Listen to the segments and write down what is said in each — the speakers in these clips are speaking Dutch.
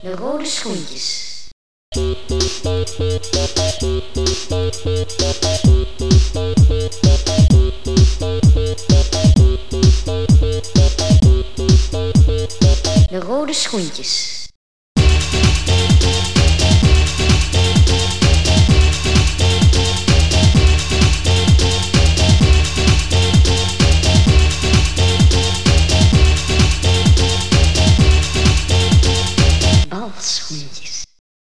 De rode schoentjes. De rode schoentjes. Balschoentjes.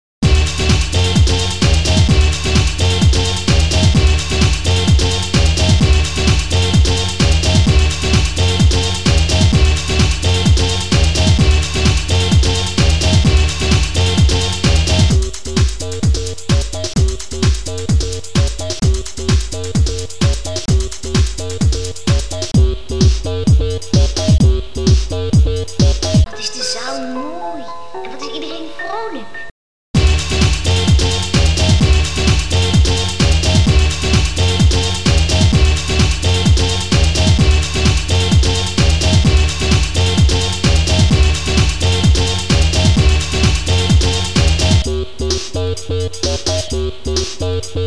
Wat is de zaal mooi en wat is iedereen vrolijk.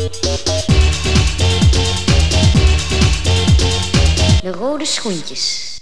De rode schoentjes.